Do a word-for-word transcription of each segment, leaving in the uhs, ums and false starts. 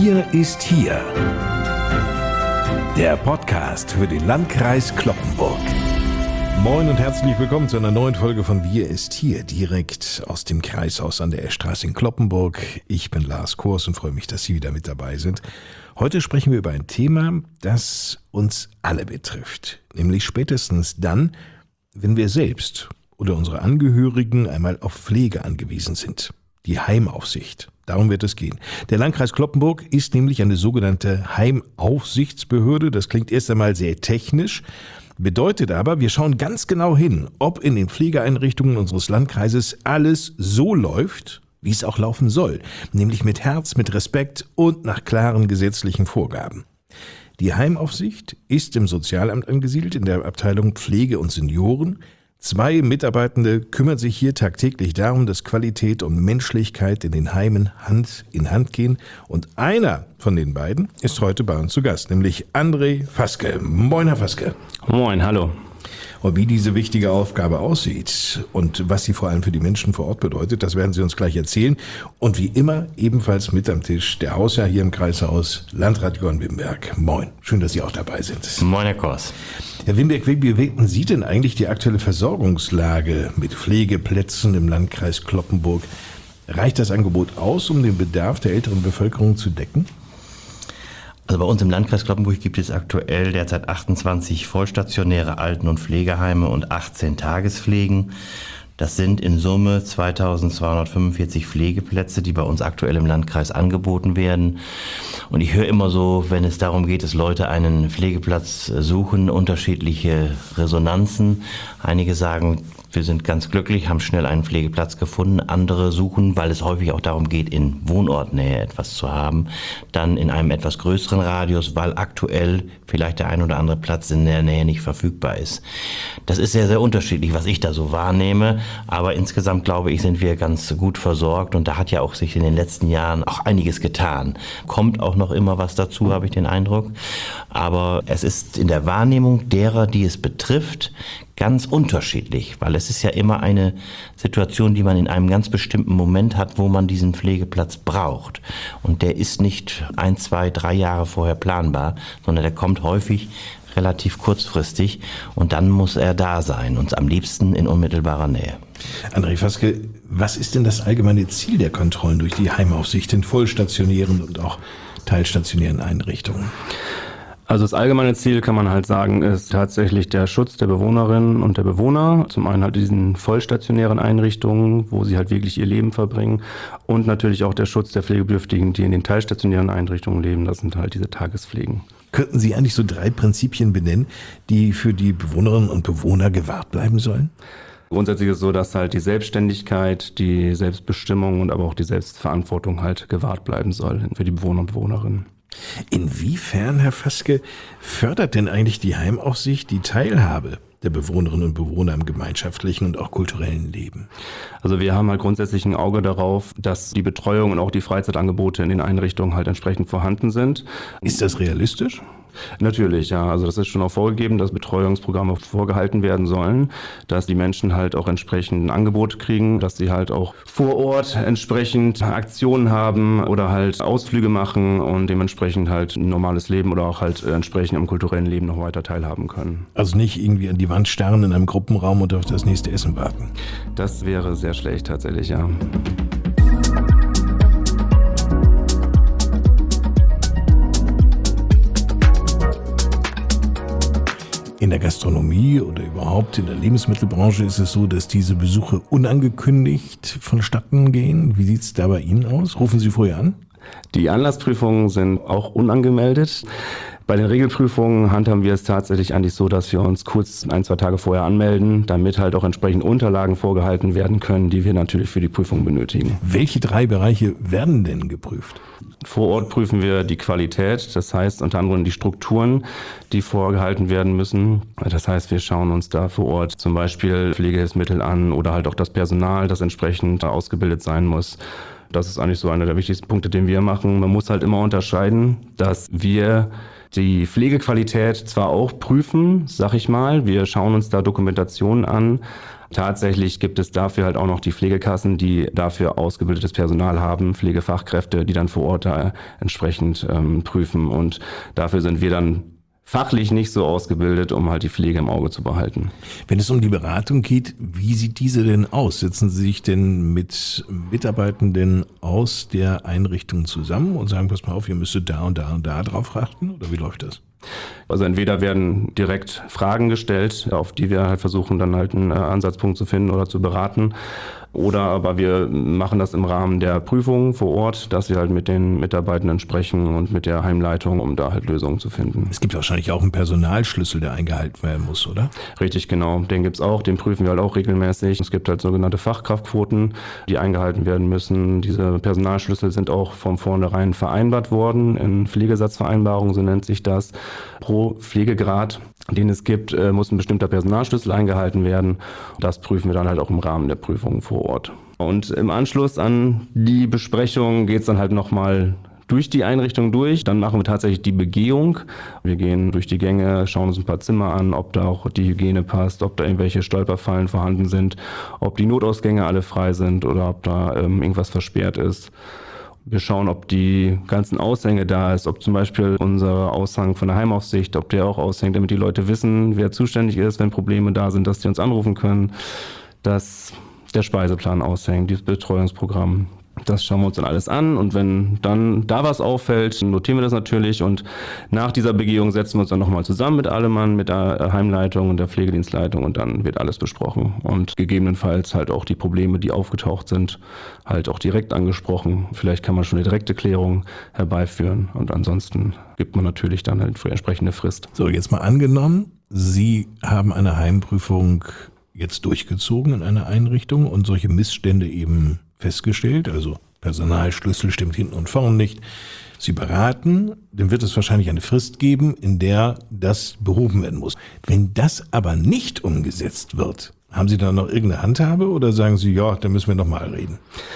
Wir ist hier. Der Podcast für den Landkreis Cloppenburg. Moin und herzlich willkommen zu einer neuen Folge von Wir ist hier, direkt aus dem Kreishaus an der Eschstraße in Cloppenburg. Ich bin Lars Kors und freue mich, dass Sie wieder mit dabei sind. Heute sprechen wir über ein Thema, das uns alle betrifft, nämlich spätestens dann, wenn wir selbst oder unsere Angehörigen einmal auf Pflege angewiesen sind. Die Heimaufsicht. Darum wird es gehen. Der Landkreis Cloppenburg ist nämlich eine sogenannte Heimaufsichtsbehörde. Das klingt erst einmal sehr technisch, bedeutet aber, wir schauen ganz genau hin, ob in den Pflegeeinrichtungen unseres Landkreises alles so läuft, wie es auch laufen soll, nämlich mit Herz, mit Respekt und nach klaren gesetzlichen Vorgaben. Die Heimaufsicht ist im Sozialamt angesiedelt, in der Abteilung Pflege und Senioren. Zwei Mitarbeitende kümmern sich hier tagtäglich darum, dass Qualität und Menschlichkeit in den Heimen Hand in Hand gehen. Und einer von den beiden ist heute bei uns zu Gast, nämlich André Faske. Moin, Herr Faske. Moin, hallo. Und wie diese wichtige Aufgabe aussieht und was sie vor allem für die Menschen vor Ort bedeutet, das werden Sie uns gleich erzählen. Und wie immer ebenfalls mit am Tisch der Hausherr hier im Kreishaus, Landrat Jörn Wimberg. Moin, schön, dass Sie auch dabei sind. Moin, Herr Kors. Herr Wimberg, wie bewerten Sie denn eigentlich die aktuelle Versorgungslage mit Pflegeplätzen im Landkreis Cloppenburg? Reicht das Angebot aus, um den Bedarf der älteren Bevölkerung zu decken? Also bei uns im Landkreis Cloppenburg gibt es aktuell derzeit achtundzwanzig vollstationäre Alten- und Pflegeheime und achtzehn Tagespflegen. Das sind in Summe zweitausendzweihundertfünfundvierzig Pflegeplätze, die bei uns aktuell im Landkreis angeboten werden. Und ich höre immer so, wenn es darum geht, dass Leute einen Pflegeplatz suchen, unterschiedliche Resonanzen. Einige sagen, wir sind ganz glücklich, haben schnell einen Pflegeplatz gefunden. Andere suchen, weil es häufig auch darum geht, in Wohnortnähe etwas zu haben, dann in einem etwas größeren Radius, weil aktuell vielleicht der ein oder andere Platz in der Nähe nicht verfügbar ist. Das ist sehr, sehr unterschiedlich, was ich da so wahrnehme. Aber insgesamt, glaube ich, sind wir ganz gut versorgt. Und da hat ja auch sich in den letzten Jahren auch einiges getan. Kommt auch noch immer was dazu, habe ich den Eindruck. Aber es ist in der Wahrnehmung derer, die es betrifft, ganz unterschiedlich, weil es ist ja immer eine Situation, die man in einem ganz bestimmten Moment hat, wo man diesen Pflegeplatz braucht. Und der ist nicht ein, zwei, drei Jahre vorher planbar, sondern der kommt häufig relativ kurzfristig und dann muss er da sein und am liebsten in unmittelbarer Nähe. André Faske, was ist denn das allgemeine Ziel der Kontrollen durch die Heimaufsicht in vollstationären und auch teilstationären Einrichtungen? Also das allgemeine Ziel, kann man halt sagen, ist tatsächlich der Schutz der Bewohnerinnen und der Bewohner. Zum einen halt diesen vollstationären Einrichtungen, wo sie halt wirklich ihr Leben verbringen. Und natürlich auch der Schutz der Pflegebedürftigen, die in den teilstationären Einrichtungen leben. Das sind halt diese Tagespflegen. Könnten Sie eigentlich so drei Prinzipien benennen, die für die Bewohnerinnen und Bewohner gewahrt bleiben sollen? Grundsätzlich ist es so, dass halt die Selbstständigkeit, die Selbstbestimmung und aber auch die Selbstverantwortung halt gewahrt bleiben soll für die Bewohner und Bewohnerinnen. Inwiefern, Herr Faske, fördert denn eigentlich die Heimaufsicht die Teilhabe der Bewohnerinnen und Bewohner im gemeinschaftlichen und auch kulturellen Leben? Also wir haben halt grundsätzlich ein Auge darauf, dass die Betreuung und auch die Freizeitangebote in den Einrichtungen halt entsprechend vorhanden sind. Ist das realistisch? Natürlich, ja. Also das ist schon auch vorgegeben, dass Betreuungsprogramme vorgehalten werden sollen, dass die Menschen halt auch entsprechend ein Angebot kriegen, dass sie halt auch vor Ort entsprechend Aktionen haben oder halt Ausflüge machen und dementsprechend halt ein normales Leben oder auch halt entsprechend am kulturellen Leben noch weiter teilhaben können. Also nicht irgendwie an die Wand starren in einem Gruppenraum und auf das nächste Essen warten? Das wäre sehr schlecht tatsächlich, ja. In der Gastronomie oder überhaupt in der Lebensmittelbranche ist es so, dass diese Besuche unangekündigt vonstatten gehen. Wie sieht es da bei Ihnen aus? Rufen Sie vorher an? Die Anlassprüfungen sind auch unangemeldet. Bei den Regelprüfungen handhaben wir es tatsächlich eigentlich so, dass wir uns kurz ein, zwei Tage vorher anmelden, damit halt auch entsprechend Unterlagen vorgehalten werden können, die wir natürlich für die Prüfung benötigen. Welche drei Bereiche werden denn geprüft? Vor Ort prüfen wir die Qualität, das heißt unter anderem die Strukturen, die vorgehalten werden müssen. Das heißt, wir schauen uns da vor Ort zum Beispiel Pflegehilfsmittel an oder halt auch das Personal, das entsprechend ausgebildet sein muss. Das ist eigentlich so einer der wichtigsten Punkte, den wir machen. Man muss halt immer unterscheiden, dass wir die Pflegequalität zwar auch prüfen, sag ich mal, wir schauen uns da Dokumentationen an. Tatsächlich gibt es dafür halt auch noch die Pflegekassen, die dafür ausgebildetes Personal haben, Pflegefachkräfte, die dann vor Ort da entsprechend ähm, prüfen. Und dafür sind wir dann fachlich nicht so ausgebildet, um halt die Pflege im Auge zu behalten. Wenn es um die Beratung geht, wie sieht diese denn aus? Setzen Sie sich denn mit Mitarbeitenden aus der Einrichtung zusammen und sagen, pass mal auf, ihr müsstet da und da und da drauf achten? Oder wie läuft das? Also entweder werden direkt Fragen gestellt, auf die wir halt versuchen, dann halt einen Ansatzpunkt zu finden oder zu beraten. Oder aber wir machen das im Rahmen der Prüfung vor Ort, dass wir halt mit den Mitarbeitenden sprechen und mit der Heimleitung, um da halt Lösungen zu finden. Es gibt wahrscheinlich auch einen Personalschlüssel, der eingehalten werden muss, oder? Richtig, genau. Den gibt's auch, den prüfen wir halt auch regelmäßig. Es gibt halt sogenannte Fachkraftquoten, die eingehalten werden müssen. Diese Personalschlüssel sind auch von vornherein vereinbart worden. In Pflegesatzvereinbarungen, so nennt sich das. Pro Pflegegrad, den es gibt, muss ein bestimmter Personalschlüssel eingehalten werden. Das prüfen wir dann halt auch im Rahmen der Prüfungen vor Ort. Und im Anschluss an die Besprechung geht es dann halt nochmal durch die Einrichtung durch. Dann machen wir tatsächlich die Begehung. Wir gehen durch die Gänge, schauen uns ein paar Zimmer an, ob da auch die Hygiene passt, ob da irgendwelche Stolperfallen vorhanden sind, ob die Notausgänge alle frei sind oder ob da ähm, irgendwas versperrt ist. Wir schauen, ob die ganzen Aushänge da ist, ob zum Beispiel unser Aushang von der Heimaufsicht, ob der auch aushängt, damit die Leute wissen, wer zuständig ist, wenn Probleme da sind, dass die uns anrufen können, dass der Speiseplan aushängt, dieses Betreuungsprogramm. Das schauen wir uns dann alles an und wenn dann da was auffällt, notieren wir das natürlich und nach dieser Begehung setzen wir uns dann nochmal zusammen mit allem Mann, mit der Heimleitung und der Pflegedienstleitung und dann wird alles besprochen und gegebenenfalls halt auch die Probleme, die aufgetaucht sind, halt auch direkt angesprochen. Vielleicht kann man schon eine direkte Klärung herbeiführen und ansonsten gibt man natürlich dann halt für entsprechende Frist. So, jetzt mal angenommen, Sie haben eine Heimprüfung jetzt durchgezogen in einer Einrichtung und solche Missstände eben festgestellt, also Personalschlüssel stimmt hinten und vorne nicht. Sie beraten, dann wird es wahrscheinlich eine Frist geben, in der das behoben werden muss. Wenn das aber nicht umgesetzt wird, haben Sie da noch irgendeine Handhabe oder sagen Sie, ja, da müssen wir nochmal reden?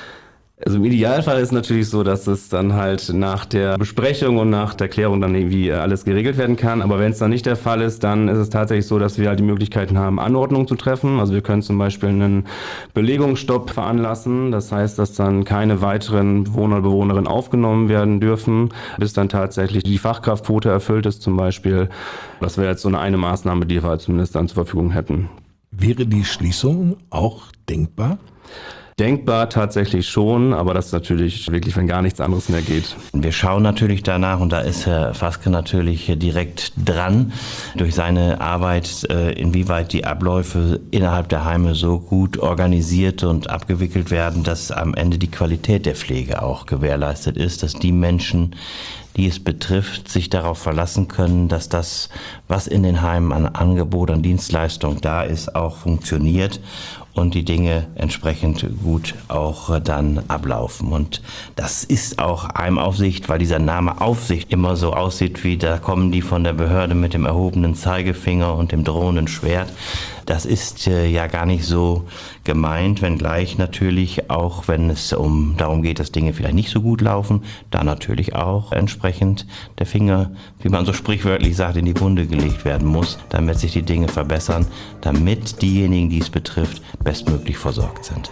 Also im Idealfall ist natürlich so, dass es dann halt nach der Besprechung und nach der Klärung dann irgendwie alles geregelt werden kann. Aber wenn es dann nicht der Fall ist, dann ist es tatsächlich so, dass wir halt die Möglichkeiten haben, Anordnungen zu treffen. Also wir können zum Beispiel einen Belegungsstopp veranlassen. Das heißt, dass dann keine weiteren Bewohner oder Bewohnerinnen aufgenommen werden dürfen, bis dann tatsächlich die Fachkraftquote erfüllt ist zum Beispiel. Das wäre jetzt so eine, eine Maßnahme, die wir halt zumindest dann zur Verfügung hätten. Wäre die Schließung auch denkbar? Denkbar tatsächlich schon, aber das ist natürlich wirklich, wenn gar nichts anderes mehr geht. Wir schauen natürlich danach und da ist Herr Faske natürlich direkt dran durch seine Arbeit, inwieweit die Abläufe innerhalb der Heime so gut organisiert und abgewickelt werden, dass am Ende die Qualität der Pflege auch gewährleistet ist, dass die Menschen, die es betrifft, sich darauf verlassen können, dass das, was in den Heimen an Angebot, an Dienstleistung da ist, auch funktioniert und die Dinge entsprechend gut auch dann ablaufen. Und das ist auch Heimaufsicht, weil dieser Name Aufsicht immer so aussieht, wie da kommen die von der Behörde mit dem erhobenen Zeigefinger und dem drohenden Schwert. Das ist äh, ja gar nicht so gemeint, wenngleich natürlich auch, wenn es um darum geht, dass Dinge vielleicht nicht so gut laufen, da natürlich auch entsprechend der Finger, wie man so sprichwörtlich sagt, in die Wunde gelegt werden muss, damit sich die Dinge verbessern, damit diejenigen, die es betrifft, bestmöglich versorgt sind.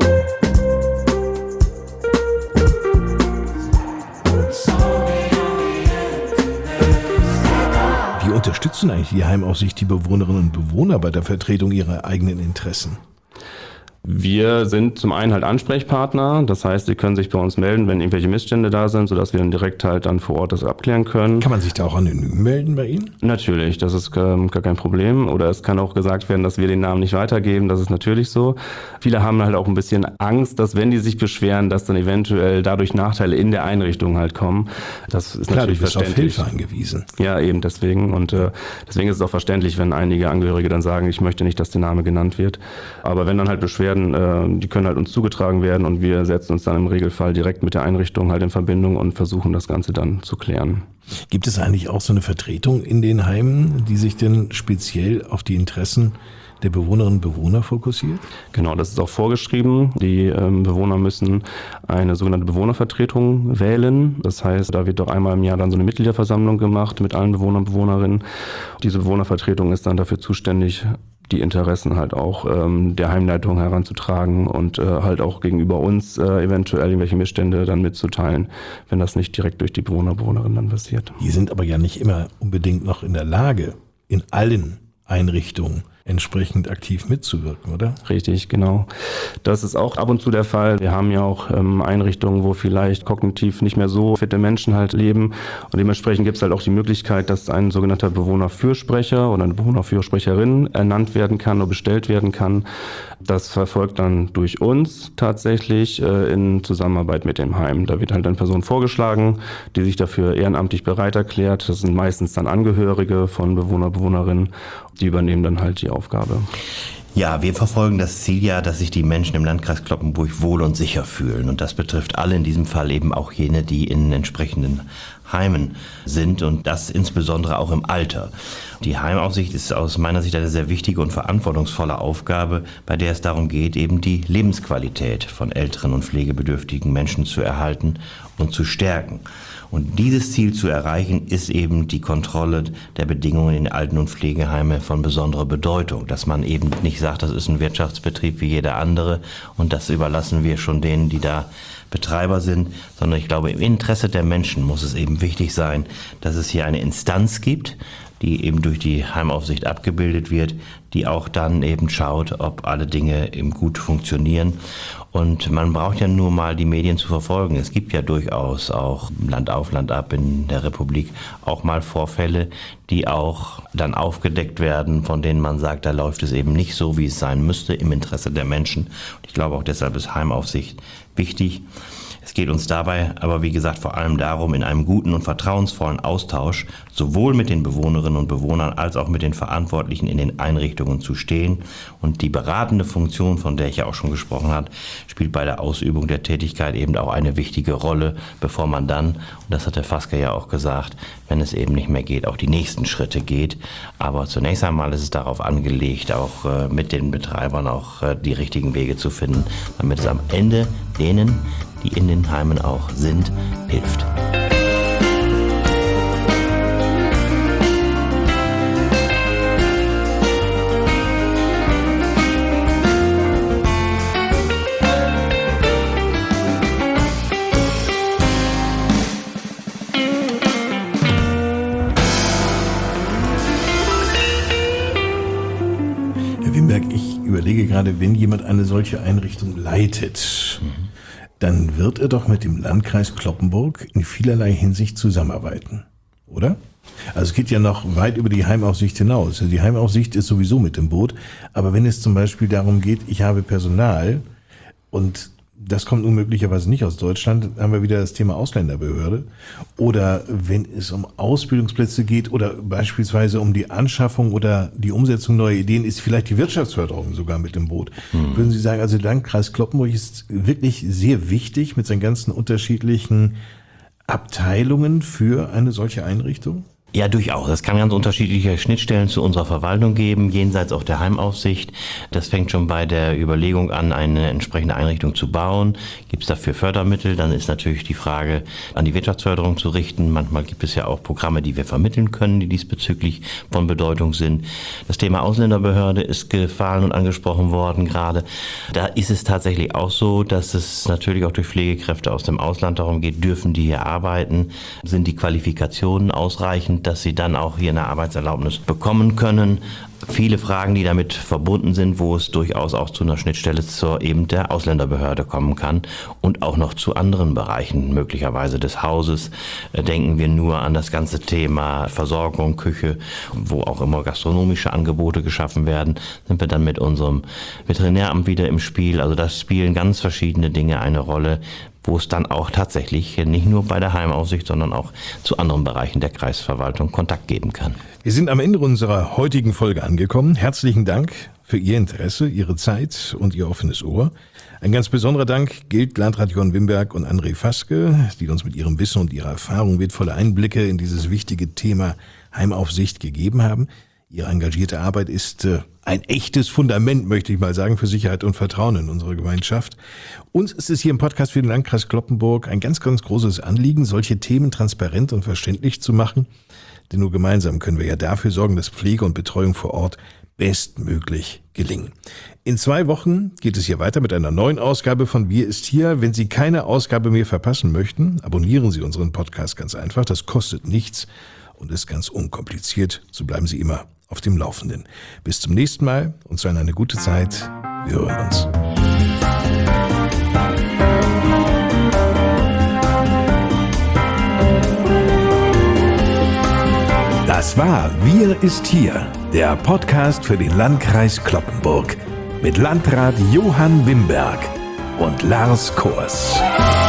Wie unterstützen eigentlich die Heimaufsicht die Bewohnerinnen und Bewohner bei der Vertretung ihrer eigenen Interessen? Wir sind zum einen halt Ansprechpartner, das heißt, Sie können sich bei uns melden, wenn irgendwelche Missstände da sind, sodass wir dann direkt halt dann vor Ort das abklären können. Kann man sich da auch anonym melden bei Ihnen? Natürlich, das ist ähm, gar kein Problem. Oder es kann auch gesagt werden, dass wir den Namen nicht weitergeben, das ist natürlich so. Viele haben halt auch ein bisschen Angst, dass wenn die sich beschweren, dass dann eventuell dadurch Nachteile in der Einrichtung halt kommen. Das ist Klar, natürlich du bist verständlich. auf Hilfe angewiesen. Ja, eben deswegen. Und äh, deswegen ist es auch verständlich, wenn einige Angehörige dann sagen, ich möchte nicht, dass der Name genannt wird. Aber wenn dann halt Beschwerden, äh, die können halt uns zugetragen werden und wir setzen uns dann im Regelfall direkt mit der Einrichtung halt in Verbindung und versuchen das Ganze dann zu klären. Gibt es eigentlich auch so eine Vertretung in den Heimen, die sich denn speziell auf die Interessen der Bewohnerinnen und Bewohner fokussiert? Genau, das ist auch vorgeschrieben. Die ähm, Bewohner müssen eine sogenannte Bewohnervertretung wählen. Das heißt, da wird doch einmal im Jahr dann so eine Mitgliederversammlung gemacht mit allen Bewohnern und Bewohnerinnen. Diese Bewohnervertretung ist dann dafür zuständig, die Interessen halt auch ähm, der Heimleitung heranzutragen und äh, halt auch gegenüber uns äh, eventuell irgendwelche Missstände dann mitzuteilen, wenn das nicht direkt durch die Bewohner und Bewohnerinnen dann passiert. Die sind aber ja nicht immer unbedingt noch in der Lage, in allen Einrichtungen entsprechend aktiv mitzuwirken, oder? Richtig, genau. Das ist auch ab und zu der Fall. Wir haben ja auch ähm, Einrichtungen, wo vielleicht kognitiv nicht mehr so fitte Menschen halt leben und dementsprechend gibt es halt auch die Möglichkeit, dass ein sogenannter Bewohnerfürsprecher oder eine Bewohnerfürsprecherin ernannt werden kann oder bestellt werden kann. Das verfolgt dann durch uns tatsächlich äh, in Zusammenarbeit mit dem Heim. Da wird halt eine Person vorgeschlagen, die sich dafür ehrenamtlich bereit erklärt. Das sind meistens dann Angehörige von Bewohner, Bewohnerinnen. Die übernehmen dann halt die Aufgabe. Ja, wir verfolgen das Ziel ja, dass sich die Menschen im Landkreis Cloppenburg wohl und sicher fühlen. Und das betrifft alle, in diesem Fall eben auch jene, die in entsprechenden Heimen sind und das insbesondere auch im Alter. Die Heimaufsicht ist aus meiner Sicht eine sehr wichtige und verantwortungsvolle Aufgabe, bei der es darum geht, eben die Lebensqualität von älteren und pflegebedürftigen Menschen zu erhalten und zu stärken. Und dieses Ziel zu erreichen, ist eben die Kontrolle der Bedingungen in Alten- und Pflegeheimen von besonderer Bedeutung. Dass man eben nicht sagt, das ist ein Wirtschaftsbetrieb wie jeder andere und das überlassen wir schon denen, die da Betreiber sind, sondern ich glaube, im Interesse der Menschen muss es eben wichtig sein, dass es hier eine Instanz gibt, die eben durch die Heimaufsicht abgebildet wird, die auch dann eben schaut, ob alle Dinge eben gut funktionieren. Und man braucht ja nur mal die Medien zu verfolgen. Es gibt ja durchaus auch Land auf, Land ab in der Republik auch mal Vorfälle, die auch dann aufgedeckt werden, von denen man sagt, da läuft es eben nicht so, wie es sein müsste im Interesse der Menschen. Und ich glaube auch deshalb ist Heimaufsicht wichtig. Es geht uns dabei aber, wie gesagt, vor allem darum, in einem guten und vertrauensvollen Austausch sowohl mit den Bewohnerinnen und Bewohnern als auch mit den Verantwortlichen in den Einrichtungen zu stehen. Und die beratende Funktion, von der ich ja auch schon gesprochen habe, spielt bei der Ausübung der Tätigkeit eben auch eine wichtige Rolle, bevor man dann, und das hat der Fasker ja auch gesagt, wenn es eben nicht mehr geht, auch die nächsten Schritte geht. Aber zunächst einmal ist es darauf angelegt, auch äh, mit den Betreibern auch äh, die richtigen Wege zu finden, damit es am Ende denen, die in den Heimen auch sind, hilft. Herr Wimberg, ich überlege gerade, wenn jemand eine solche Einrichtung leitet, mhm. dann wird er doch mit dem Landkreis Cloppenburg in vielerlei Hinsicht zusammenarbeiten, oder? Also es geht ja noch weit über die Heimaufsicht hinaus. Also die Heimaufsicht ist sowieso mit im Boot, aber wenn es zum Beispiel darum geht, ich habe Personal und das kommt unmöglicherweise nicht aus Deutschland, haben wir wieder das Thema Ausländerbehörde. Oder wenn es um Ausbildungsplätze geht oder beispielsweise um die Anschaffung oder die Umsetzung neuer Ideen, ist vielleicht die Wirtschaftsförderung sogar mit im Boot. Hm. Würden Sie sagen, also der Landkreis Cloppenburg ist wirklich sehr wichtig mit seinen ganzen unterschiedlichen Abteilungen für eine solche Einrichtung? Ja, durchaus. Es kann ganz unterschiedliche Schnittstellen zu unserer Verwaltung geben, jenseits auch der Heimaufsicht. Das fängt schon bei der Überlegung an, eine entsprechende Einrichtung zu bauen. Gibt es dafür Fördermittel? Dann ist natürlich die Frage, an die Wirtschaftsförderung zu richten. Manchmal gibt es ja auch Programme, die wir vermitteln können, die diesbezüglich von Bedeutung sind. Das Thema Ausländerbehörde ist gefallen und angesprochen worden gerade. Da ist es tatsächlich auch so, dass es natürlich auch durch Pflegekräfte aus dem Ausland darum geht, dürfen die hier arbeiten? Sind die Qualifikationen ausreichend, dass sie dann auch hier eine Arbeitserlaubnis bekommen können. Viele Fragen, die damit verbunden sind, wo es durchaus auch zu einer Schnittstelle zur eben der Ausländerbehörde kommen kann und auch noch zu anderen Bereichen möglicherweise des Hauses. Denken wir nur an das ganze Thema Versorgung, Küche, wo auch immer gastronomische Angebote geschaffen werden, sind wir dann mit unserem Veterinäramt wieder im Spiel. Also das spielen ganz verschiedene Dinge eine Rolle, wo es dann auch tatsächlich nicht nur bei der Heimaufsicht, sondern auch zu anderen Bereichen der Kreisverwaltung Kontakt geben kann. Wir sind am Ende unserer heutigen Folge angekommen. Herzlichen Dank für Ihr Interesse, Ihre Zeit und Ihr offenes Ohr. Ein ganz besonderer Dank gilt Landrat Jörn Wimberg und André Faske, die uns mit ihrem Wissen und ihrer Erfahrung wertvolle Einblicke in dieses wichtige Thema Heimaufsicht gegeben haben. Ihre engagierte Arbeit ist äh, ein echtes Fundament, möchte ich mal sagen, für Sicherheit und Vertrauen in unserer Gemeinschaft. Uns ist es hier im Podcast für den Landkreis Cloppenburg ein ganz, ganz großes Anliegen, solche Themen transparent und verständlich zu machen. Denn nur gemeinsam können wir ja dafür sorgen, dass Pflege und Betreuung vor Ort bestmöglich gelingen. In zwei Wochen geht es hier weiter mit einer neuen Ausgabe von Wir ist hier. Wenn Sie keine Ausgabe mehr verpassen möchten, abonnieren Sie unseren Podcast ganz einfach. Das kostet nichts und ist ganz unkompliziert. So bleiben Sie immer auf dem Laufenden. Bis zum nächsten Mal und seien eine gute Zeit. Wir hören uns. Das war Wir ist hier, der Podcast für den Landkreis Cloppenburg mit Landrat Johann Wimberg und Lars Kors.